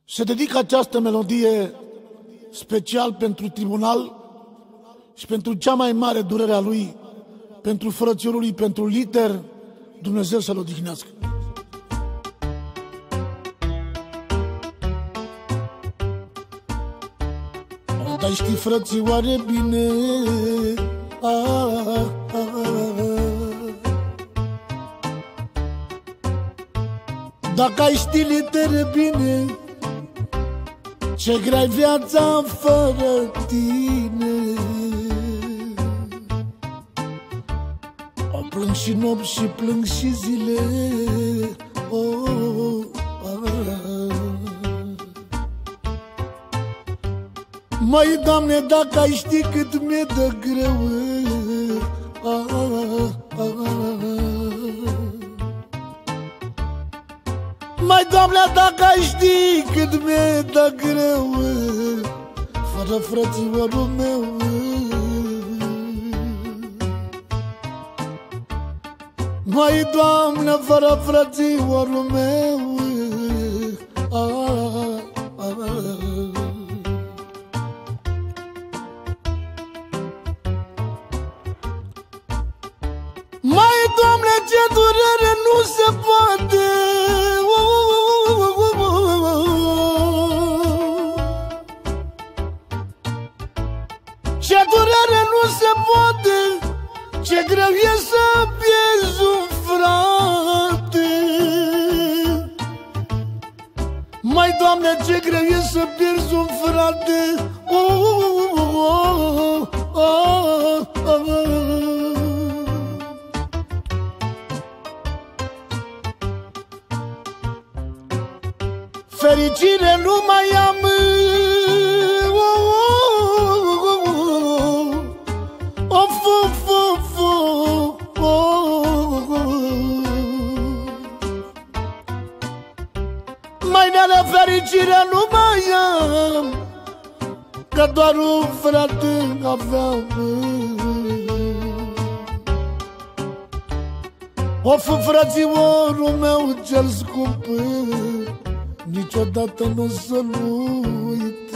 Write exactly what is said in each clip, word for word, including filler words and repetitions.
Se dedică această melodie special pentru tribunal și pentru cea mai mare durere a lui, pentru frățiorul lui, pentru Liter, Dumnezeu să-l odihnească. Dar știi, frățioare, bine, ah, ah, ah. Dacă ai ști, Liter, bine, ce grea-i viața fără tine. O plâng și nopți și plâng și zile, oh, ah. Măi, Doamne, dacă ai ști cât mi-e de greu, ah, ah, ah. Mai, Doamne, dacă ai ști cât mi-e de greu fără frățiorul meu. Mai, Doamne, fără frățiorul meu, ah, ah. Mai, Doamne, ce durere nu se poate, ce durere nu se poate, ce greu e să pierzi un frate. Mai, Doamne, ce greu e să pierzi un frate, oh, oh, oh, oh, oh, oh. Fericire nu mai am, of, of, of, of. Mai neală fericire nu mai am, că doar un frate aveam. Of, frățiorul meu cel scump, niciodată nu o să-l uit.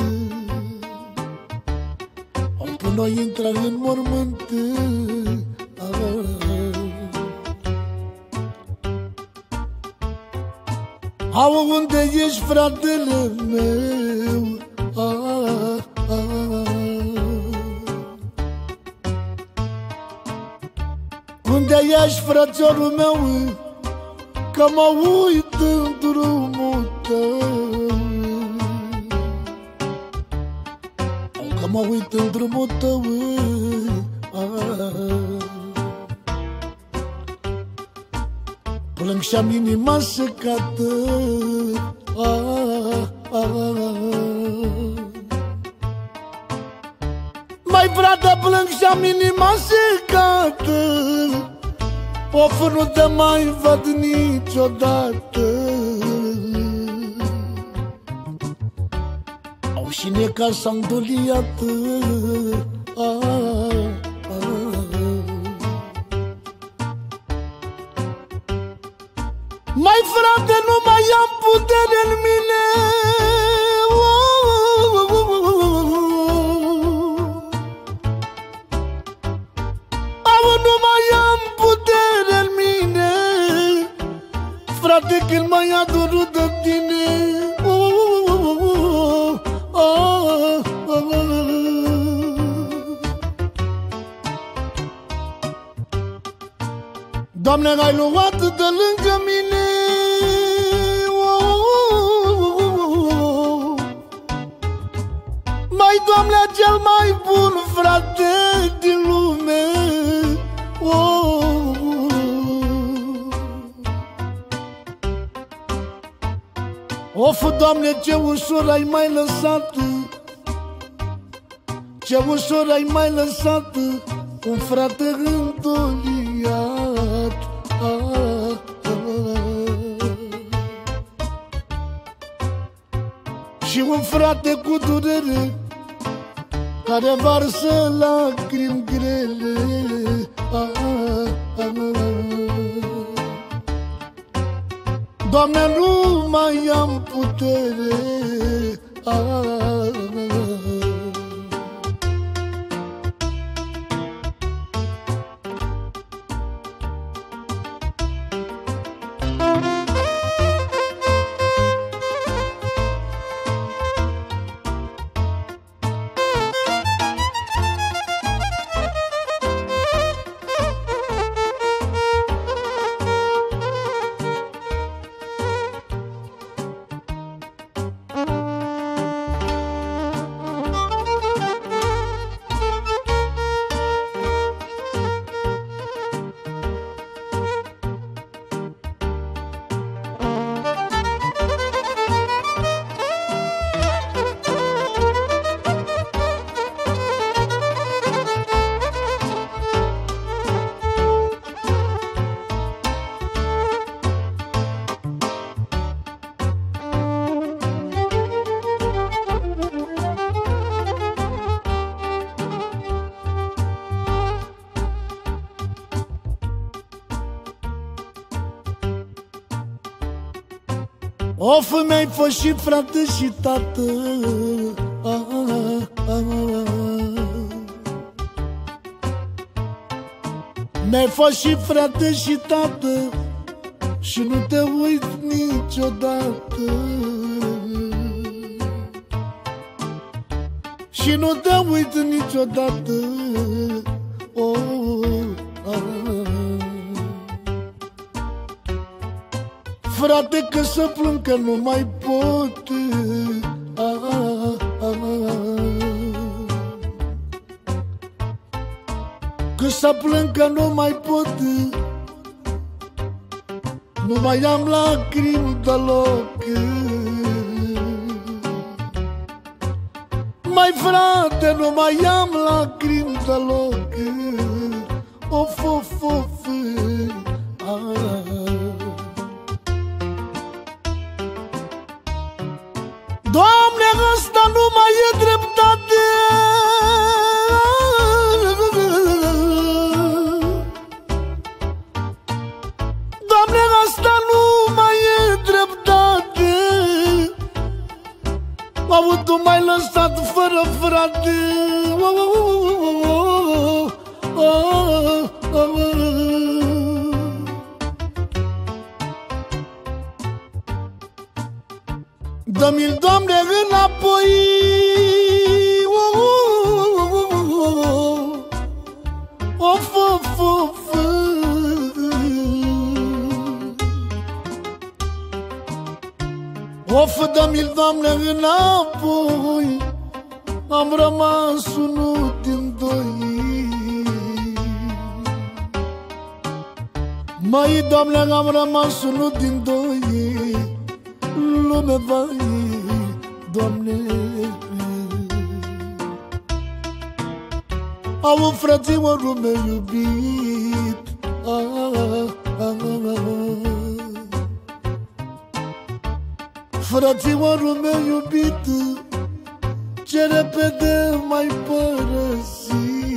Până o intra în mormânt, au, unde ești, fratele meu, ah, ah. Unde ești, frățiorul meu, că mă uit în drumul tău, că mă uit în drumul tău, ah. Plâng și-am inima secată, ah, ah. Mai, frate, plâng și-am inima secată, of, nu te mai văd niciodată. Au, și ne casa îndoliată, ah, ah. Mai, frate, nu mai am putere în mine, oh, oh, oh, oh. Au, nu mai am putere în mine, frate, când m-ai adorut de tine, oh, oh, oh, oh, oh. Doamne, ai luat de lângă mine, oh, oh, oh, oh. Mai, Doamne, cel mai bun frate din lume, oh, oh, oh. Of, Doamne, ce ușor ai mai lăsat, ce ușor ai mai lăsat un frate îndoliat, ah, ah. Și un frate cu durere care varsă lacrimi grele, ah, ah, ah. Doamne, nu mai am putere, Of, mi-ai fost și frate și tată, ah, ah, ah. Mi-ai fost și frate și tată și nu te uit niciodată. Și nu te uit niciodată. Oh, ah. Frate, că să plâng că nu mai pot, ah, ah, ah. Că să plâng că nu mai pot, nu mai am lacrimi deloc. Mai frate, nu mai am lacrimi deloc. Of, of, of, ah. Doamne, ăsta nu mai e dreptate. Doamne, ăsta nu mai e dreptate. Au, tu m-ai lăsat fără frate. Dă-mi-l, Doamne, înapoi. Of, of, of. Of, dă-mi-l, Doamne, înapoi. Am rămas unul din doi. Măi, Doamne, am rămas unul din doi. Lume, vai, Doamne. Au, frățiorul meu iubit, ah, ah, ah. Frățiorul meu iubit, ce repede m-ai părăsit.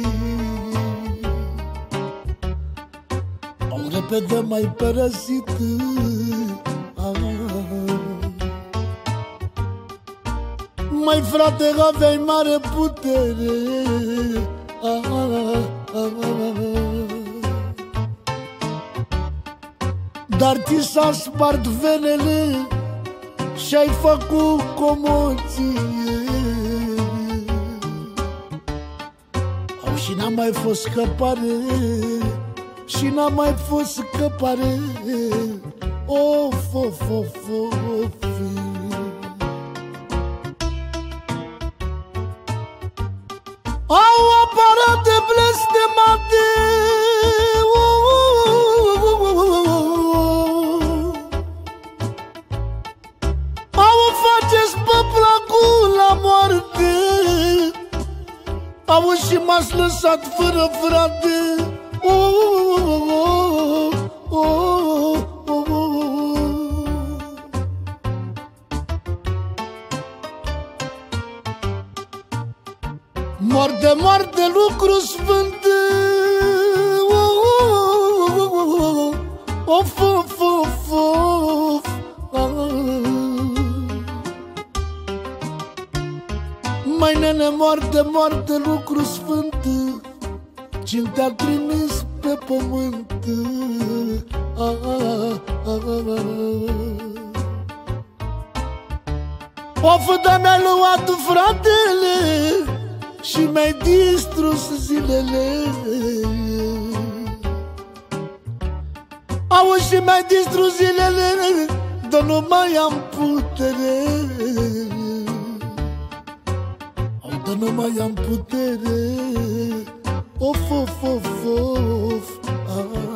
Au, repede m-ai părăsit, ah. Mai frate, aveai mare putere, ah, ah, ah. Dar ți s-a spart venele și-ai făcut comoție. Au, și n-a mai fost scăpare, și n-a mai fost scăpare. Of, of, of, of. Au aparate blestemate, au faceți pe placul la moarte. Au, și m-ați lăsat fără frate. Moarte, moarte, lucru sfânt. Of, of, of, of. Mai nene, moarte, moarte, lucru sfânt. Cine te-a trimis pe pământ? Of, dar mi-ai luat fratele și mi-ai distrus zilele. Au, și mi-ai distrus zilele, dar nu mai am putere. Au, dar nu mai am putere. Of, of, of, of, ah.